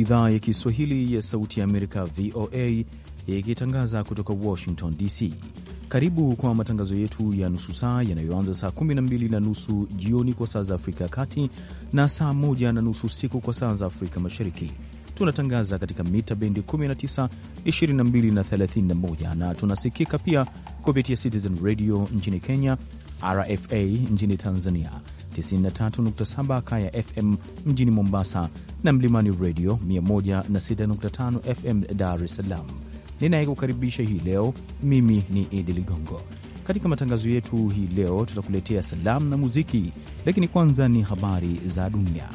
idhaa ya Kiswahili ya Sauti ya Amerika, VOA, ikitangaza kutoka Washington DC. Karibu kwa matangazo yetu ya nusu saa yanayoanza saa 12 na nusu jioni kwa saa za Afrika ya Kati na saa 1 na nusu usiku kwa saa za Afrika Mashariki. Tunatangaza katika mita bendi 19, 22 na 31 na tunasikika pia kupitia Citizen Radio nchini Kenya, RFA nchini Tanzania, 93.7 Kaya FM mjini Mombasa na Mlimani Radio 106.5 FM Dar es Salaam. Ninayekukaribisha hii leo mimi ni Idi Ligongo. Katika matangazo yetu hii leo tutakuletea salamu na muziki, lakini kwanza ni habari za dunia.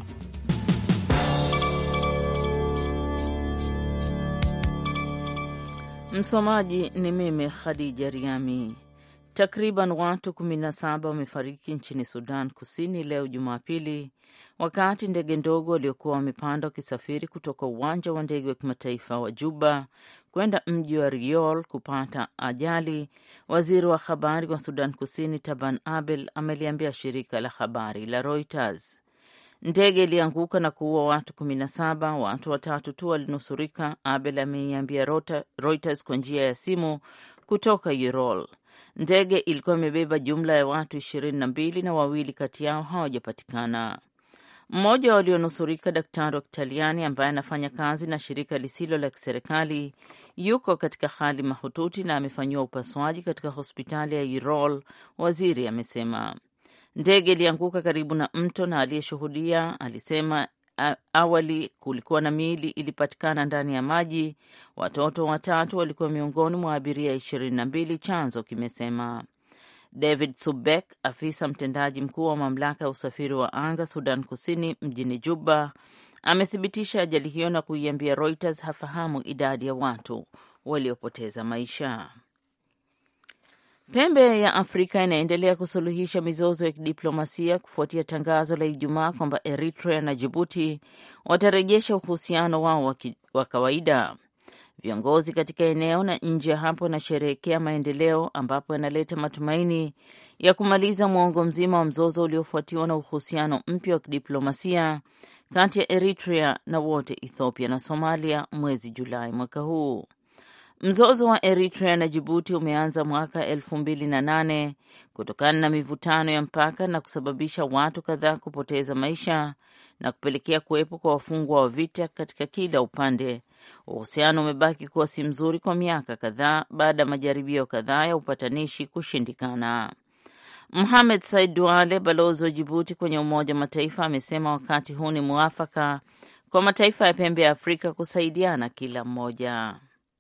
Msomaji ni mimi Khadija Riami. Takriban watu 17 wamefariki nchini Sudan Kusini leo Jumapili wakati ndege ndogo waliokuwa wamepanda wakisafiri kutoka uwanja wa ndege wa kimataifa wa Juba kwenda mji wa Riol kupata ajali. Waziri wa habari wa Sudan Kusini Taban Abel ameliambia shirika la habari la Reuters. Ndege ilianguka na kuua watu 17, watu watatu tu walinusurika, Abel ameiambia Reuters kwa njia ya simu kutoka Riol. Ndege ilikuwa imebeba jumla ya watu 22 na wawili kati yao hawajapatikana. Mmoja walionusurika, daktari wa Kitaliani ambaye anafanya kazi na shirika lisilo la kiserikali, yuko katika hali mahututi na amefanyiwa upasuaji katika hospitali ya Riol, waziri amesema. Ndege ilianguka karibu na mto na aliyeshuhudia alisema awali kulikuwa na miili ilipatikana ndani ya maji. Watoto watatu walikuwa miongoni mwa abiria 22, chanzo kimesema. David Subek, afisa mtendaji mkuu wa mamlaka ya usafiri wa anga Sudan Kusini mjini Juba, amethibitisha ajali hiyo na kuiambia Reuters hafahamu idadi ya watu waliopoteza maisha. Pembe ya Afrika inaendelea kusuluhisha mizozo ya kidiplomasia kufuatia tangazo la Ijumaa kwamba Eritrea na Djibouti watarejesha uhusiano wao wa kawaida. Viongozi katika eneo na nje ya hapo wanasherehekea maendeleo ambapo yanaleta matumaini ya kumaliza mwongo mzima wa mzozo uliofuatiwa na uhusiano mpya wa kidiplomasia kati ya Eritrea na wote Ethiopia na Somalia mwezi Julai mwaka huu. Mzozo wa Eritrea na Djibouti umeanza mwaka 2008 kutokana na mivutano ya mpaka na kusababisha watu kadhaa kupoteza maisha na kupelekea kuwepo kwa wafungwa wa vita katika kila upande. Uhusiano umebaki kuwa si mzuri kwa miaka kadhaa baada ya majaribio kadhaa ya upatanishi kushindikana. Mohamed Said Duale, balozi wa Djibouti kwenye Umoja wa Mataifa, amesema wakati huu ni mwafaka kwa mataifa ya pembe ya Afrika kusaidiana kila mmoja.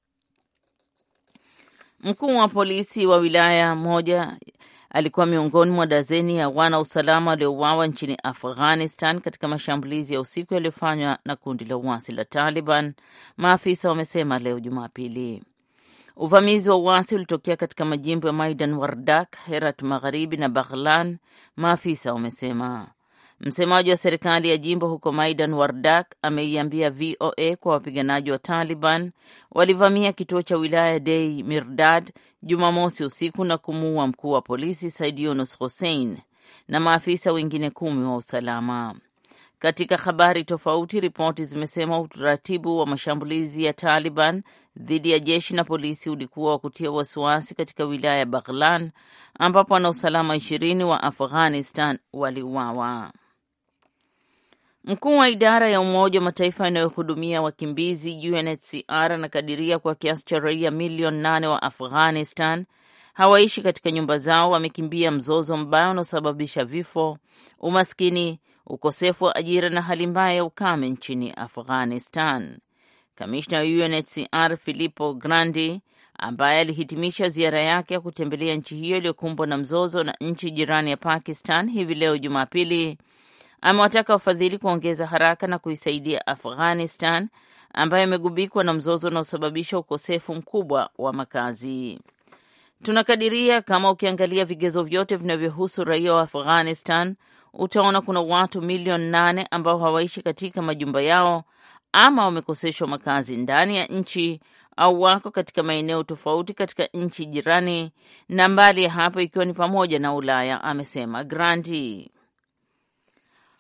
Mkuu wa polisi wa wilaya moja alikuwa miongoni mwa dazeni ya wana usalama waliouawa nchini Afghanistan katika mashambulizi ya usiku yaliyofanywa na kundi la uasi la Taliban, maafisa wamesema leo Jumapili. Uvamizi wa uasi ulitokea katika majimbo ya Maidan Wardak, Herat Magharibi na Baghlan, maafisa wamesema. Msemaji wa serikali ya jimbo huko Maidan Wardak ameiambia VOA kwa wapiganaji wa Taliban walivamia kituo cha wilaya Dei Mirdad Jumamosi usiku na kumuua mkuu wa polisi Said Yunus Hussein na maafisa wengine 10 wa usalama. Katika habari tofauti, ripoti zimesema utaratibu wa mashambulizi ya Taliban dhidi ya jeshi na polisi ulikuwa wa kutia wasiwasi katika wilaya ya Baghlan ambapo wana usalama 20 wa Afghanistan waliuawa. Mkuu wa idara ya Umoja wa Mataifa inayohudumia wakimbizi UNHCR anakadiria kwa kiasi cha raia milioni 8 wa Afghanistan hawaishi katika nyumba zao, wamekimbia mzozo mbaya unaosababisha vifo, umaskini, ukosefu wa ajira na hali mbaya ya ukame nchini Afghanistan. Kamishna wa UNHCR Filippo Grandi, ambaye alihitimisha ziara yake ya kutembelea nchi hiyo iliyokumbwa na mzozo na nchi jirani ya Pakistan hivi leo Jumapili, amewataka wafadhili kuongeza haraka na kuisaidia Afghanistan ambayo imegubikwa na mzozo unaosababisha ukosefu mkubwa wa makazi. Tunakadiria kama ukiangalia vigezo vyote vinavyohusu raia wa Afghanistan, utaona kuna watu milioni 8 ambao hawaishi katika majumba yao ama wamekoseshwa makazi ndani ya nchi au wako katika maeneo tofauti katika nchi jirani na mbali ya hapo ikiwa ni pamoja na Ulaya, amesema Grandi.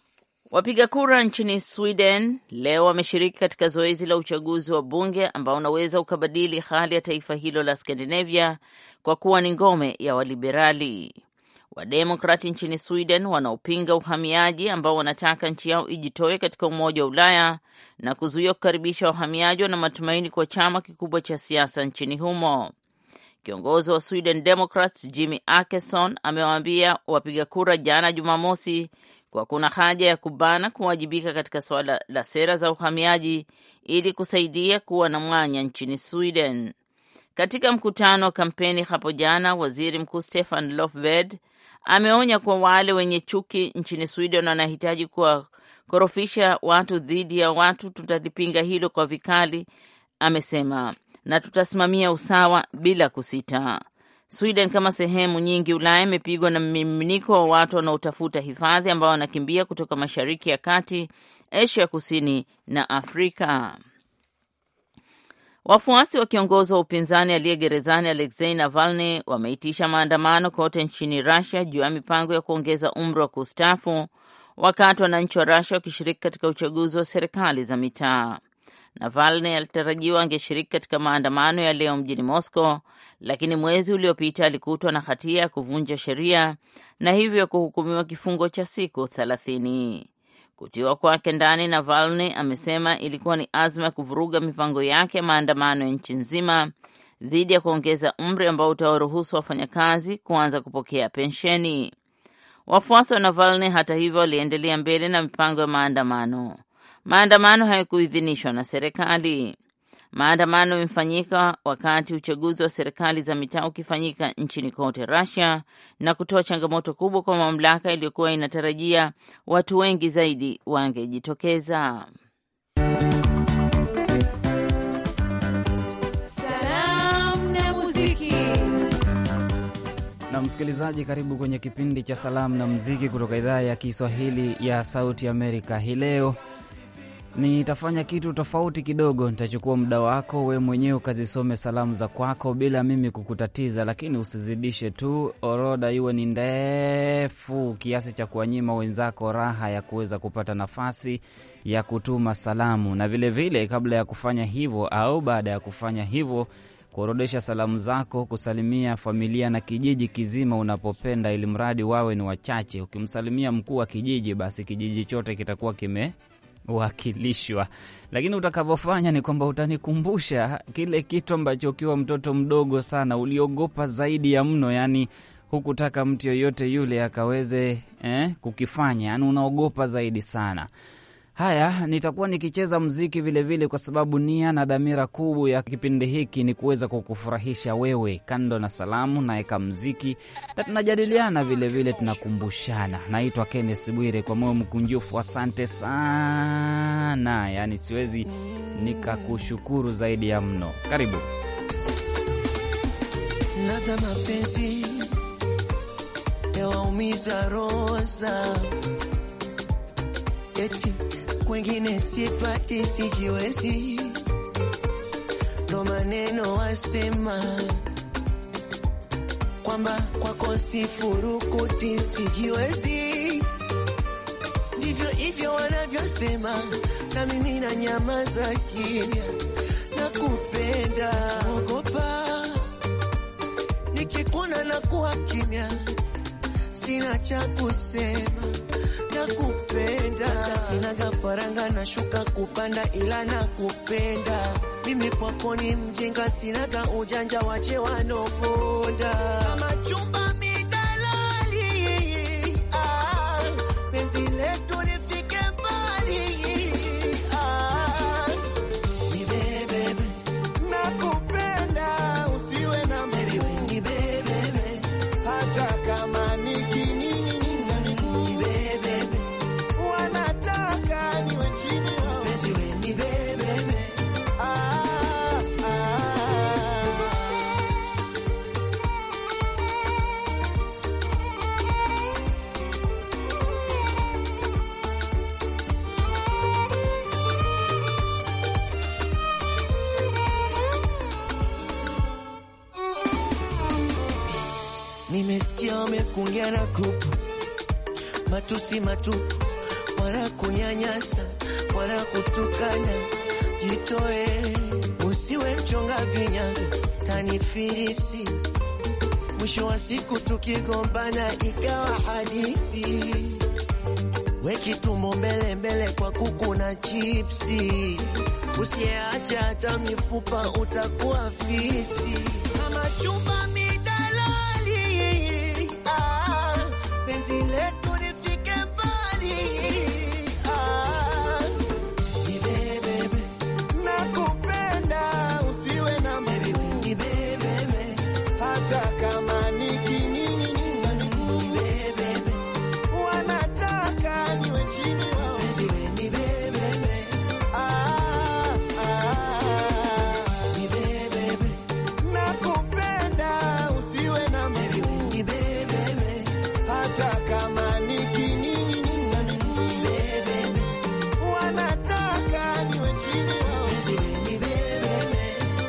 Wapiga kura nchini Sweden leo wameshiriki katika zoezi la uchaguzi wa bunge ambao unaweza ukabadili hali ya taifa hilo la Skandinavia kwa kuwa ni ngome ya waliberali. Wademokrati nchini Sweden wanaopinga uhamiaji ambao wanataka nchi yao ijitoe katika Umoja wa Ulaya na kuzuia kukaribisha wahamiaji wana matumaini kwa chama kikubwa cha siasa nchini humo. Kiongozi wa Sweden Democrats Jimmy Åkesson amewaambia wapiga kura jana Jumamosi kwa kuna haja ya kubana kuwajibika katika suala la sera za uhamiaji ili kusaidia kuwa na mwanya nchini Sweden. Katika mkutano wa kampeni hapo jana, Waziri Mkuu Stefan Löfven ameonya kwa wale wenye chuki nchini Sweden wanahitaji kuwakorofisha watu dhidi ya watu. Tutalipinga hilo kwa vikali, amesema, na tutasimamia usawa bila kusita. Sweden kama sehemu nyingi Ulaya imepigwa na mmiminiko wa watu wanaotafuta hifadhi ambao wanakimbia kutoka Mashariki ya Kati, Asia Kusini na Afrika. Wafuasi wa kiongozi wa upinzani aliye gerezani Alexei Navalny wameitisha maandamano kote nchini Russia juu ya mipango ya kuongeza umri wa kustaafu, wakati wananchi wa Russia wakishiriki katika uchaguzi wa serikali za mitaa. Navalny alitarajiwa angeshiriki katika maandamano ya leo mjini Moscow, lakini mwezi uliopita alikutwa na hatia ya kuvunja sheria na hivyo kuhukumiwa kifungo cha siku 30. Kutiwa kwake ndani, Navalny amesema ilikuwa ni azma ya kuvuruga mipango yake ya maandamano ya nchi nzima dhidi ya kuongeza umri ambao utawaruhusu wafanyakazi kuanza kupokea pensheni. Wafuasi wa Navalny hata hivyo waliendelea mbele na mipango ya maandamano. Maandamano hayakuidhinishwa na serikali. Maandamano yamefanyika wakati uchaguzi wa serikali za mitaa ukifanyika nchini kote Russia na kutoa changamoto kubwa kwa mamlaka iliyokuwa inatarajia watu wengi zaidi wangejitokeza. Salamu na muziki. Na msikilizaji, karibu kwenye kipindi cha Salamu na Muziki kutoka idhaa ya Kiswahili ya Sauti Amerika. Hii leo nitafanya kitu tofauti kidogo. Nitachukua muda wako we mwenyewe ukazisome salamu za kwako bila mimi kukutatiza, lakini usizidishe tu orodha iwe ni ndefu kiasi cha kuwanyima wenzako raha ya kuweza kupata nafasi ya kutuma salamu. Na vile vile kabla ya kufanya hivyo au baada ya kufanya hivyo, kuorodesha salamu zako, kusalimia familia na kijiji kizima unapopenda, ili mradi wawe ni wachache. Ukimsalimia mkuu wa kijiji, basi kijiji chote kitakuwa wakilishwa. Lakini utakavyofanya ni kwamba utanikumbusha kile kitu ambacho ukiwa mtoto mdogo sana uliogopa zaidi ya mno, yani hukutaka mtu yoyote yule akaweze kukifanya, yani unaogopa zaidi sana. Haya, nitakuwa nikicheza muziki vile vile kwa sababu nia na dhamira kubwa ya kipindi hiki ni kuweza kukufurahisha wewe. Kando na salamu na eka muziki na tunajadiliana vile vile, tunakumbushana. Naitwa Kenneth Bwire, kwa moyo mkunjufu asante sana. Yani siwezi nikakushukuru zaidi ya mno. Karibu. Nata mapenzi ya waumiza rosa, eti kwengine sipati sijiwezi, ndo maneno wasema kwamba kwako sifurukuti sijiwezi. Ndivyo hivyo wanavyosema, na mimi na nyamaza kimya. Nakupenda, ogopa nikikuona na kuwa kimya, sina cha kusema. Nakupenda, sinaga faranga na shuka kupanda, ila nakupenda. Mimi kwako ni mjinga, sinaga ujanja, wache wanoponda. Kama chumba midalali, penzi letu lifike mbali. Ni bebe, nakupenda, usiwe na mbele. Ni bebe, hata kama nikini nimesikia wamekungia na grupu, matusi matupu wala kunyanyasa wala kutukana. Jitoe, usiwe mchonga vinyago, tanifirisi. Mwisho wa siku tukigombana ikawa hadithi. Weki tumbo mbele mbele kwa kuku na chipsi. Usiacha hata mifupa utakuwa fisi. Kama chumba midalali, penzi letu lifike mbali. Nibebebe, nakupenda, usiwe na mimi. Nibebebe, hata kama nikinini. Nibebebe, wanataka niwe chini wao. Nibebebe, nibebebe, nakupenda, usiwe na mimi. Nibebebe, hata kama nikinini. Nibebebe, wanataka niwe chini wao. Nibebebe,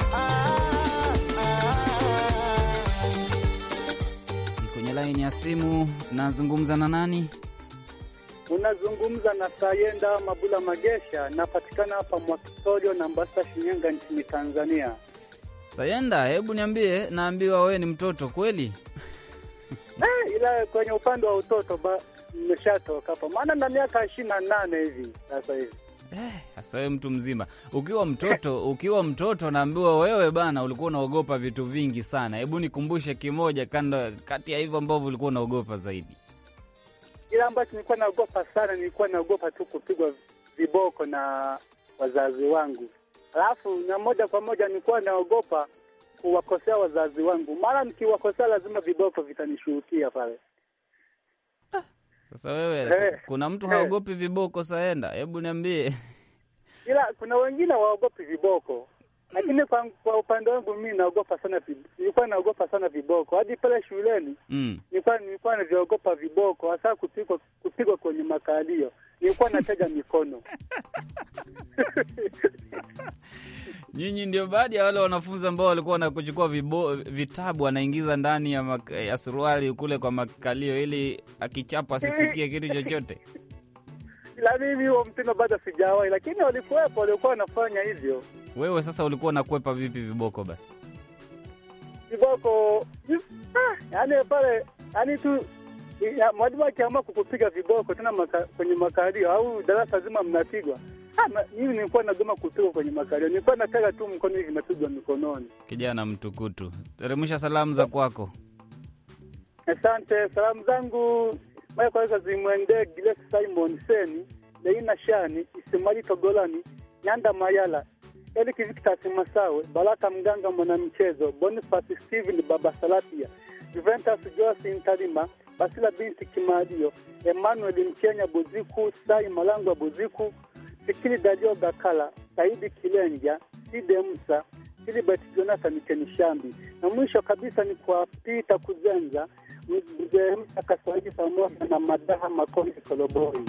Kwenye laini ya simu nazungumza na nani? Unazungumza na Sayenda Mabula Magesha, napatikana hapa Mwakitorio na Mbasa, Shinyanga nchini Tanzania. Sayenda, hebu niambie, naambiwa wewe ni mtoto kweli? Ila kwenye upande wa utoto nimeshatoka hapa. Maana na miaka 28 hivi sasa hivi. Sasa wewe mtu mzima. Ukiwa mtoto naambiwa wewe bana ulikuwa unaogopa vitu vingi sana. Hebu nikumbushe kimoja kati ya hivyo ambavyo ulikuwa unaogopa zaidi. Ila ambacho nilikuwa naogopa sana, nilikuwa naogopa tu kupigwa viboko na wazazi wangu. Alafu na moja kwa moja nilikuwa naogopa kuwakosea wazazi wangu. Mara nikiwakosea lazima viboko vitanishuhudia pale. Sasa wewe kuna mtu haogopi viboko Sayenda? Hebu niambie. Ila kuna wengine waogopi viboko. Lakini kwa upande wangu mimi nilikuwa naogopa sana viboko. Hadi pale shuleni nilikuwa naviogopa viboko, hasa kupigwa kwenye makalio. Nilikuwa natega mikono. Nyinyi ndio baadhi ya wale wanafunzi ambao walikuwa wanakuchukua vitabu wanaingiza ndani ya suruali kule kwa makalio ili akichapa asisikie kitu chochote. Ila mimi huo mtindo bado sijawahi, lakini walikuwepo walikuwa wanafanya hivyo. Wewe sasa ulikuwa unakwepa vipi viboko basi? Viboko yani pale yani tu mwalimu akiamua kukupiga viboko tena kwenye makalio au darasa zima mnapigwa. Mimi nilikuwa nagoma kupigwa kwenye makalio. Nilikuwa nataka tu mkono hivi napigwa mikononi. Kijana mtukutu. Teremsha salamu za kwako. Asante. Salamu zangu moja kwa moja zimwendee Gile Simon Seni, Leina Shani, Isimali Togolani, Nyanda Mayala, Eli Kivitasi Masawe, Balaka Mganga mwanamchezo, Boniface Steven Baba Salatia, Juventus Joasi Ntalima, Basila binti Kimadio, Emmanuel Mkenya Buziku, Sai Malangwa Buziku, Fikiri Dadio Gakala, Saidi Kilenja, Side Musa, Philibert Jonathan Kenishambi. Na mwisho kabisa ni kwa Peter Kuzenza, Mzee Musa Kaswaji pamoja na Madaha Makoni Koloboi.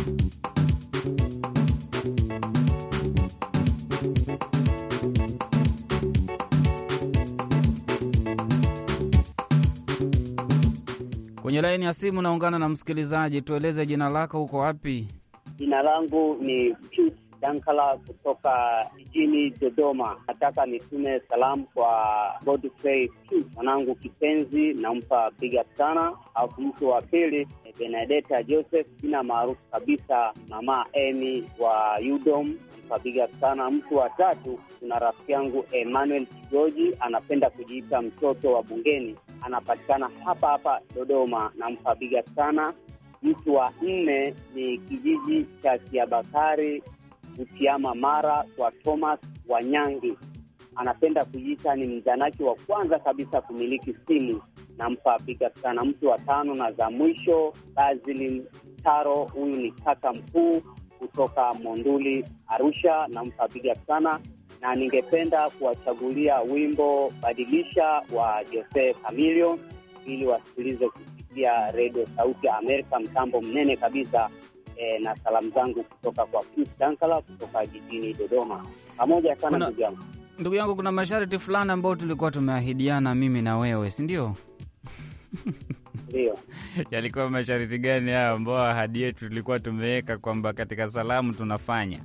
Kwenye laini ya simu naungana na msikilizaji. Tueleze jina lako, uko wapi? Jina langu ni Pius Dankala kutoka jijini Dodoma. Nataka nitume salamu kwa Godfrey Pius, mwanangu kipenzi, nampa big up sana. Au mtu wa pili Benedetta Joseph, jina maarufu kabisa Mama Emi wa Udom, nampa big up sana. Mtu wa tatu kuna rafiki yangu Emmanuel Kigoji, anapenda kujiita mtoto wa bungeni, anapatikana hapa Dodoma, nampa big up sana. Mtu wa nne ni kijiji cha Kiabakari Utiama Mara kwa Thomas Wanyangi, anapenda kujiita ni mzanaki wa kwanza kabisa kumiliki simu, nampa big up sana. Mtu wa tano na za mwisho Basil Taro, huyu ni kaka mkuu kutoka Monduli Arusha, nampa big up sana. Na ningependa kuwachagulia wimbo Badilisha wa Jose Camilio ili wasikilize kupitia Radio Sauti ya Amerika, mtambo mnene kabisa. Na salamu zangu kutoka kwa Pius Dankala kutoka jijini Dodoma. Pamoja sana ndugu yangu. Ndugu yangu, kuna masharti fulani ambayo tulikuwa tumeahidiana mimi na wewe, si ndio? Ndio. Yalikuwa masharti gani hayo ambao ahadi yetu tulikuwa tumeweka kwamba katika salamu tunafanya?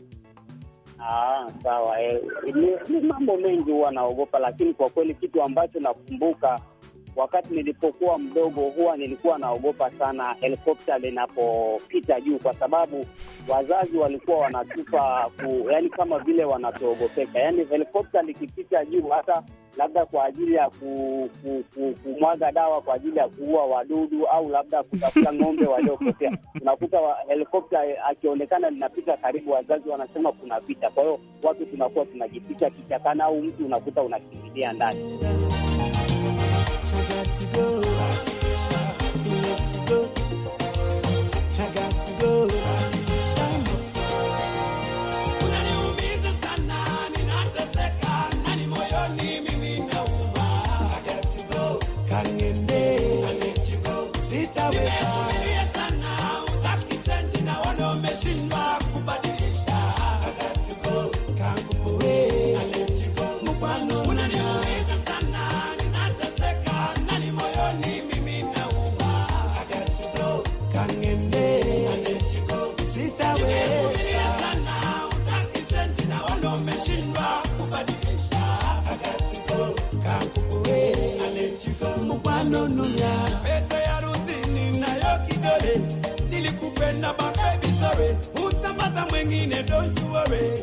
Sawa. Ni mambo mengi huwa naogopa, lakini kwa kweli kitu ambacho nakumbuka wakati nilipokuwa mdogo huwa nilikuwa naogopa sana helikopta linapopita juu, kwa sababu wazazi walikuwa wanatupa yani kama vile wanatuogopeka. Yani helikopta likipita juu, hata labda kwa ajili ya kumwaga dawa kwa ajili ya kuua wadudu au labda kutafuta ng'ombe waliopotea, unakuta helikopta akionekana linapita karibu, wazazi wanasema kuna vita. Kwa hiyo watu tunakuwa tunajificha kichakana au mtu unakuta unakimbilia ndani. Nilikupenda baby sorry, utapata mwingine don't you worry.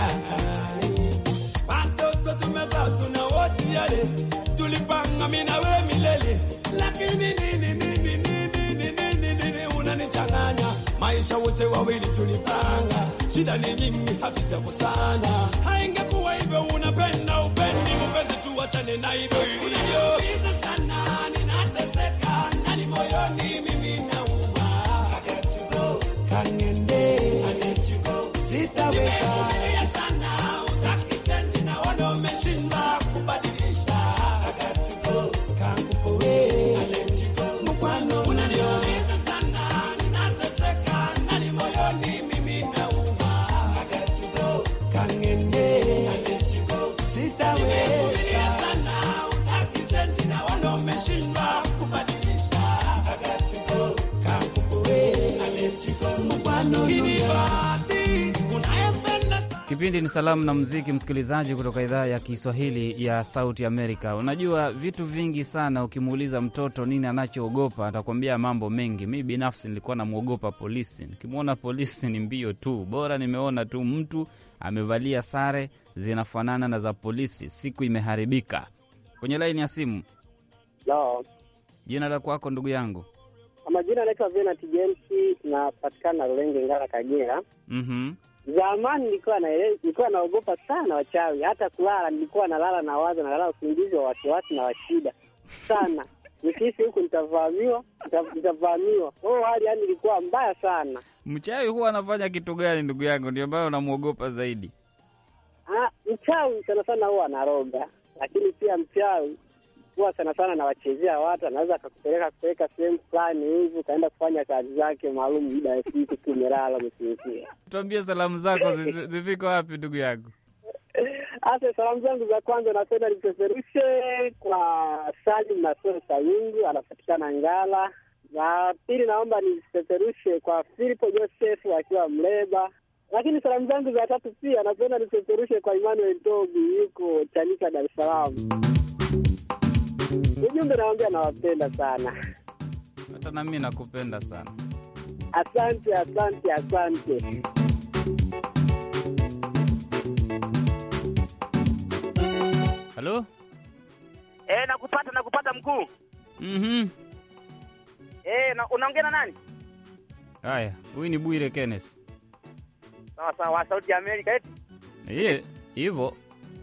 Watoto tumezaa tuna wote yale, tulipanga mimi na wewe milele, lakini nini unanichanganya. Maisha wote wawili tulipanga, shida ni nyingi hatujakusana. Haingekuwa hivyo, unapenda upendi mpenzi, tuachane na hivyo. Unaniumiza sana, ninateseka ndani moyoni mimi na Kipindi ni salamu na muziki, msikilizaji, kutoka idhaa ya Kiswahili ya Sauti Amerika. Unajua vitu vingi sana, ukimuuliza mtoto nini anachoogopa atakwambia mambo mengi. Mimi binafsi nilikuwa namuogopa polisi. Nikimwona polisi ni mbio tu, bora nimeona tu mtu amevalia sare zinafanana na za polisi, siku imeharibika. Kwenye laini ya simu. No. Jina la kwako ndugu yangu? Majina naitwa Venant James, napatikana Rulenge, Ngara, Kagera. Zamani nilikuwa naogopa sana wachawi, hata kulala nilikuwa nalala na wazo, nalala usingizi wa wasiwasi na washida sana. Nikisi huku nitavamiwa. Hali yani ilikuwa mbaya sana. Mchawi huwa anafanya kitu gani ndugu yangu ndio ambayo unamuogopa zaidi? Mchawi sana sana huwa anaroga, lakini pia mchawi huwa sana sana na wachezea watu, anaweza akakupeleka sehemu fulani hivi kaenda kufanya kazi zake maalum, muda wa siku tumelala msinzia. Tuambie salamu zako zifiko wapi ndugu yangu? Salamu zangu za kwanza napenda nipeperushe kwa Salim Nasoro Sayungu, anapatikana Ngala. Na pili naomba nipeperushe kwa Filipo Joseph akiwa Mleba. Lakini salamu zangu za tatu pia napenda nipeperushe kwa Emmanuel Tobi, yuko Chanika, Dar es Salaam. Ujumbe naambia nawapenda sana. Hata na mimi nakupenda sana. Asante. Halo? Nakupata mkuu. Unaongea na nani? Haya, huyu ni Bwire Kenneth. Sawa, Sauti ya Amerika eti. Hivyo.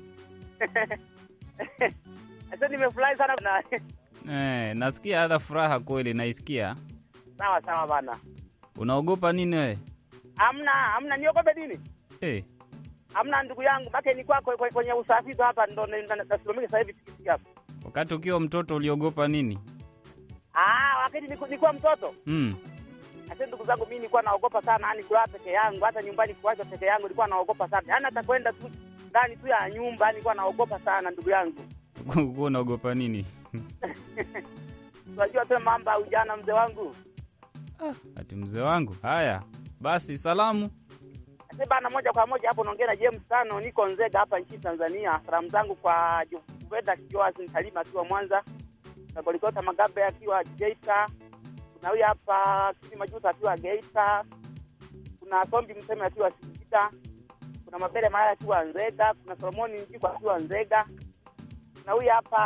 Sasa nimefurahi sana na nasikia hata furaha kweli naisikia. Sawa bana. Unaogopa nini wewe? Hamna niogope nini? Hamna ndugu yangu, baki ni kwako kwenye usafiri hapa ndo nasimamia sasa hivi tikiti hapa. Wakati ukiwa mtoto uliogopa nini? Wakati nilikuwa mtoto. Sasa ndugu zangu mimi nilikuwa naogopa sana, yani kulala peke yangu, hata nyumbani kuacha peke yangu nilikuwa naogopa sana. Yani hata kwenda tu ndani tu ya nyumba nilikuwa naogopa sana ndugu yangu. Uko unaogopa nini? Unajua tena mambo ya ujana mzee wangu. Ati mzee wangu. Haya. Basi salamu. Bana, moja kwa moja hapo naongea na James Tano, niko Nzega hapa nchini Tanzania. Salamu zangu kwa Juveda Kioasi Salima akiwa Mwanza, na Golikota Magabe akiwa Geita. Kuna huyu hapa Kima Juta akiwa Geita. Kuna Sombi Mseme akiwa Singida. Kuna Mabele Maya akiwa Nzega, kuna Solomoni Njiko akiwa Nzega. Kuna huyu hapa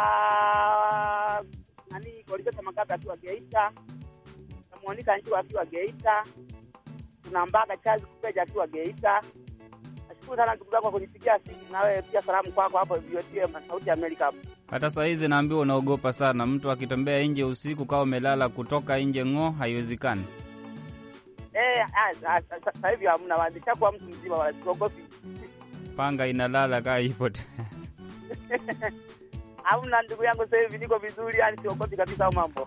Golikota Magabe akiwa Geita. Kuna Monica Njiko akiwa Geita. Kuna Mbaga Chazi Kupeja akiwa Geita. Nashukuru sana ndugu zangu kwa kunipigia simu, na wewe pia salamu kwako hapo VOA Sauti ya Amerika hapo. Hata saa hizi naambiwa unaogopa sana. Mtu akitembea nje usiku kama umelala kutoka nje haiwezekani. Sasa hivi hamna waanzisha kwa mtu mzima wala siogopi. Panga inalala kaa ipo. Hamna ndugu yangu, sasa hivi niko vizuri, yani siogopi kabisa mambo.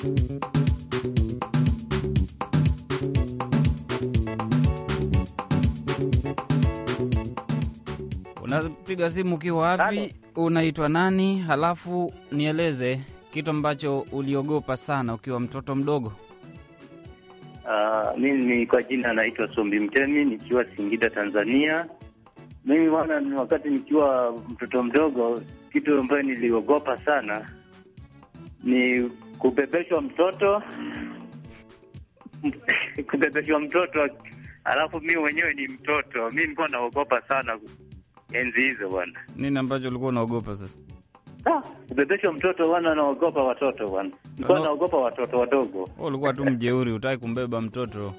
Unapiga simu ukiwa wapi? Unaitwa nani? Halafu nieleze kitu ambacho uliogopa sana ukiwa mtoto mdogo. Mimi kwa jina naitwa Sombi Mtemi, nikiwa Singida, Tanzania. Mimi wakati nikiwa mtoto mdogo, kitu ambacho niliogopa sana ni kubebeshwa mtoto. Kubebeshwa mtoto, alafu mimi mwenyewe ni mtoto. Mimi nilikuwa naogopa sana enzi hizo bwana. Nini ambacho ulikuwa unaogopa sasa? Kubebeshwa mtoto bwana, naogopa watoto bwana. Nilikuwa naogopa watoto wadogo. Ulikuwa tu mjeuri, hutaki kumbeba mtoto.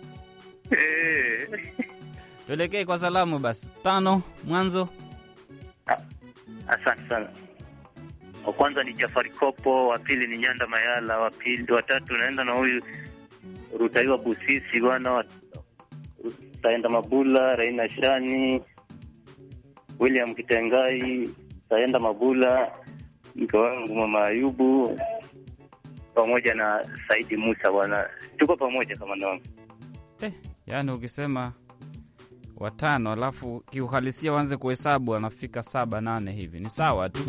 Tuelekee kwa salamu basi. 5 mwanzo. Asante sana. Wa kwanza ni Jafari Kopo, wa pili ni Nyanda Mayala, wa tatu naenda na huyu Rutaiwa Busisi bwana, taenda Mabula, Raina Shani, William Kitengai, taenda Mabula, mke wangu Mama Ayubu, pamoja na Saidi Musa bwana. Tuko pamoja kama wangu. Yaani ukisema 5 alafu kiuhalisia uanze kuhesabu anafika 7 8 hivi. Ni sawa tu.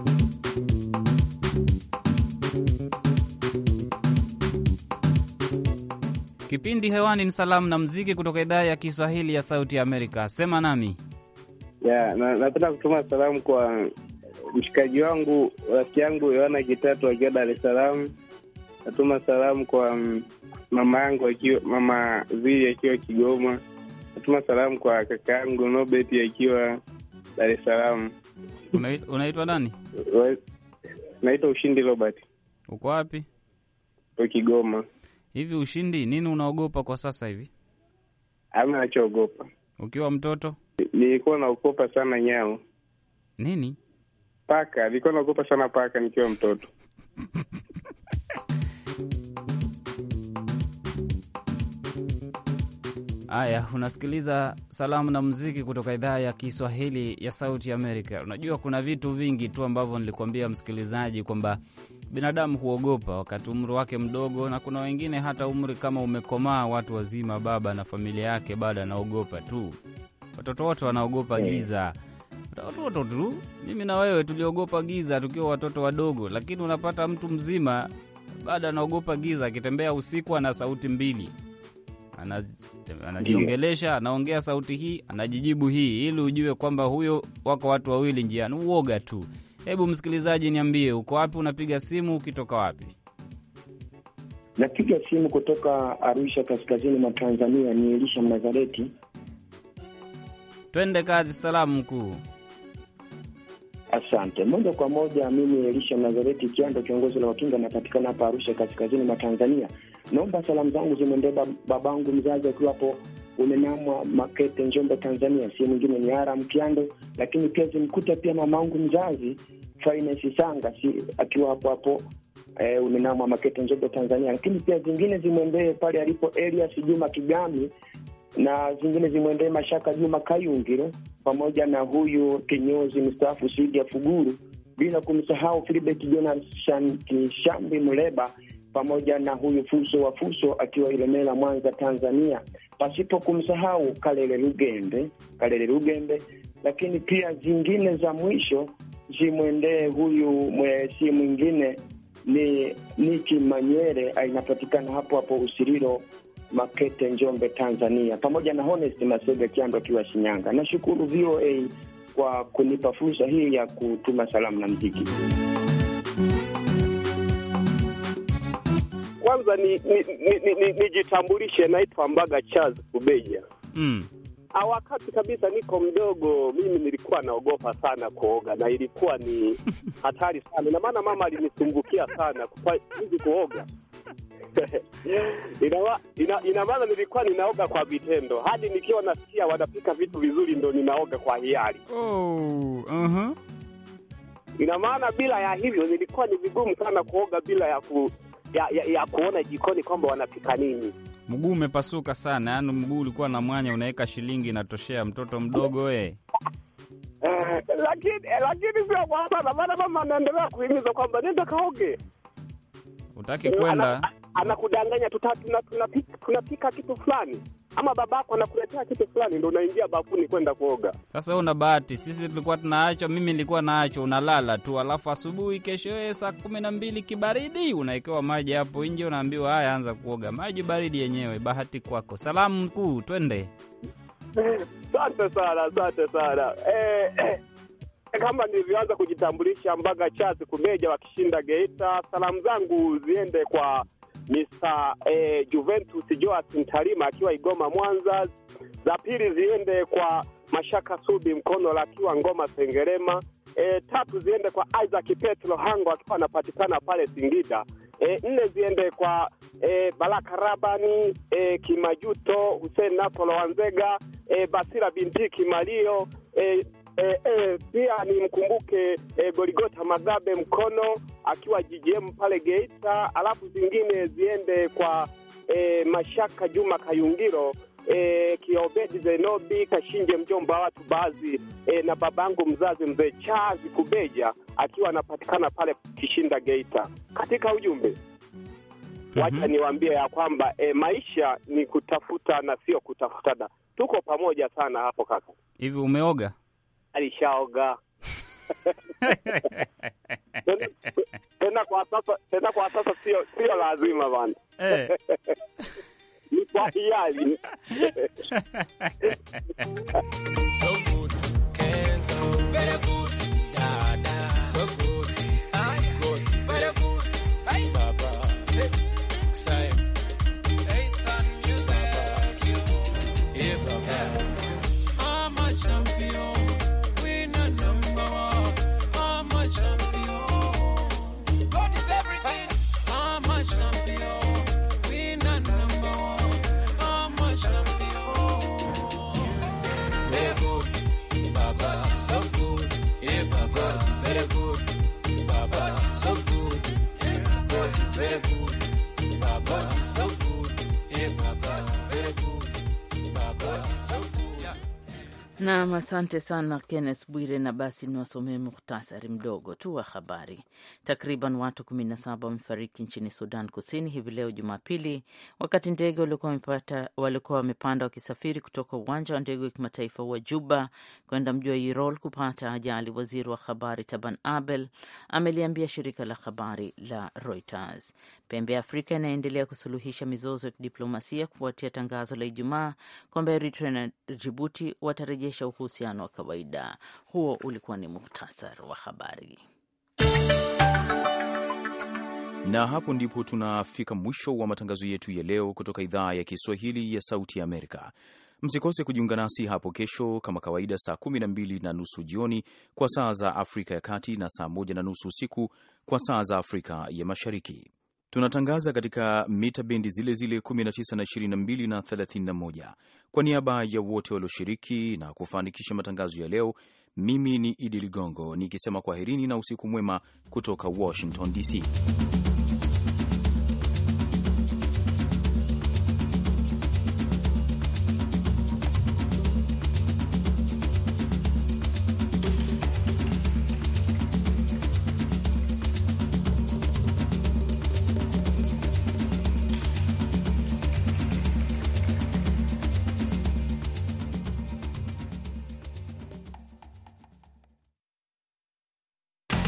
Kipindi hewani ni salamu na muziki kutoka idhaa ya Kiswahili ya Sauti ya Amerika. Sema nami. Napenda kutuma salamu kwa mshikaji wangu, rafiki yangu Yohana Kitatu akiwa Dar es Salaam. Natuma salamu kwa mama yangu akiwa Mama Zili akiwa Kigoma. Natuma salamu kwa kaka yangu Nobet akiwa Dar es Salaam. Unaitwa nani? Naitwa Ushindi Robert. Uko wapi? Uko Kigoma. Hivi Ushindi, nini unaogopa kwa sasa hivi? Hamna nachoogopa. Ukiwa mtoto? Nilikuwa naogopa sana nyao. Nini? Paka. Nilikuwa naogopa sana paka nikiwa mtoto. Aya, unasikiliza salamu na muziki kutoka idhaa ya Kiswahili ya Sauti ya Amerika. Unajua kuna vitu vingi tu ambavyo nilikwambia msikilizaji kwamba binadamu huogopa wakati umri wake mdogo, na kuna wengine hata umri kama umekomaa, watu wazima, baba na familia yake bado anaogopa tu. Watoto wote wanaogopa giza. Watoto tu, mimi na wewe tuliogopa giza tukiwa watoto wadogo, lakini unapata mtu mzima bado anaogopa giza, akitembea usiku ana sauti mbili. Anajiongelesha, anaongea sauti hii, anajijibu hii, ili ujue kwamba huyo wako watu wawili njiani. Uoga tu. Hebu msikilizaji niambie, uko wapi, unapiga simu ukitoka wapi? Napiga simu kutoka Arusha, kaskazini mwa Tanzania. Ni Elisha Mnazareti. Twende kazi, salamu mkuu. Asante. Moja kwa moja, mimi Elisha Mnazareti Kiando, kiongozi la wakinga, napatikana hapa Arusha, kaskazini mwa Tanzania. Naomba salamu zangu zimwendee babangu mzazi akiwa hapo Unenamwa Makete, Njombe, Tanzania. Si mwingine ni Aram Kiando, lakini pia zimkuta pia mamangu mzazi Finance Sanga akiwa hapo Unenamwa Makete, Njombe, Tanzania. Lakini pia zingine zimwendee pale alipo Elias Juma Kigami, na zingine zimwendee Mashaka Juma Kayungiro, pamoja na huyu kinyozi mstaafu Sidia Fuguru, bila kumsahau Philibert Jonathan Kishambi Muleba, pamoja na huyu Fuso wa Fuso akiwa Ilemela, Mwanza, Tanzania, pasipo kumsahau Kalele Rugembe. Lakini pia zingine za mwisho zimwendee huyu si mwingine ni Niki Manyere, inapatikana hapo hapo Usiriro Makete, Njombe, Tanzania, pamoja na Honest Masebe Kiando akiwa Shinyanga. Nashukuru VOA kwa kunipa fursa hii ya kutuma salamu na muziki. Kwanza nijitambulishe, naitwa Mbaga Charles Kubeja. Wakati kabisa niko mdogo mimi nilikuwa naogopa sana kuoga, na ilikuwa ni hatari sana, na maana mama alinisumbukia sana hizi kuoga. Ina maana nilikuwa ninaoga kwa vitendo, hadi nikiwa nasikia wanapika vitu vizuri ndo ninaoga kwa hiari. Ina maana bila ya hivyo nilikuwa ni vigumu sana kuoga bila ya kuona jikoni kwamba wanapika nini. Mguu umepasuka sana, yaani mguu ulikuwa na mwanya, unaweka shilingi inatoshea mtoto mdogo we. Lakini sio kwa sana, maana mama anaendelea kuhimiza kwamba nenda kaoge. Utaki kwenda, anakudanganya tunapika kitu fulani, ama babako anakuletea kitu fulani ndio unaingia bafuni kwenda kuoga. Sasa una bahati, sisi tulikuwa tunaacho, mimi nilikuwa naacho, unalala tu, alafu asubuhi kesho saa 12 kibaridi unaekewa maji hapo nje, unaambiwa haya anza kuoga, maji baridi yenyewe. Bahati kwako. Salamu mkuu, twende. Asante sana. Kama nilivyoanza kujitambulisha, Mbaga Charles Kubeja wakishinda Geita. Salamu zangu ziende kwa Mr. Juventus Joaquin Tarima akiwa Igoma Mwanza. Za pili ziende kwa Mashaka Subi Mkono akiwa Ngoma Sengerema. Tatu ziende kwa Isaac Petro Hango akiwa anapatikana pale Singida. 4 ziende kwa Baraka Rabani, Kimajuto, Hussein Napolo Wanzega, Basira binti Kimalio, pia ni mkumbuke Goligota Magabe Mkono akiwa GGM pale Geita. Alafu zingine ziende kwa Mashaka Juma Kayungiro, Kiobedi Zenobi Kashinje mjomba watu baadhi, na babangu mzazi mzee Charles Kubeja akiwa anapatikana pale Kishinda Geita. Katika ujumbe wacha niwaambie ya kwamba maisha ni kutafuta na sio kutafutana. Tuko pamoja sana hapo kaka. Hivi umeoga? Alishaoga. Tena kwa sasa sio lazima bana. Ni kwa hiari. So good, so very good, so good, good, very good, hey baba, say, hey tan music, hey baba, I'm a champion, winner number 1, I'm a champion, God is everything, I'm a champion, winner number 1, I'm a champion, very good, baba, so good, hey baba, very good, baba, so good, God is very good, baba is so good, hey baba, very good, baba is so good, yeah. Naam, asante sana Kenneth Bwire. Na basi niwasomee muhtasari mdogo tu wa habari. Takriban watu 17 wamefariki nchini Sudan Kusini hivi leo Jumapili, wakati ndege walikuwa wamepanda wakisafiri kutoka uwanja wa ndege wa kimataifa wa Juba kwenda mji wa Irol kupata ajali. Waziri wa habari Taban Abel ameliambia shirika la habari la Reuters. Pembe ya Afrika inaendelea kusuluhisha mizozo ya kidiplomasia kufuatia tangazo la Ijumaa kwamba Eritrea na Djibouti watarejesha uhusiano wa kawaida. Huo ulikuwa ni muhtasari wa habari. Na hapo ndipo tunafika mwisho wa matangazo yetu ya leo kutoka idhaa ya Kiswahili ya Sauti ya Amerika. Msikose kujiunga nasi hapo kesho kama kawaida saa 12:30 jioni kwa saa za Afrika ya Kati na saa 1:30 usiku kwa saa za Afrika ya Mashariki. Tunatangaza katika mita bendi zile zile 19 na 22 na 31. Kwa niaba ya wote walioshiriki na kufanikisha matangazo ya leo, mimi ni Idi Ligongo nikisema kwaherini na usiku mwema kutoka Washington DC.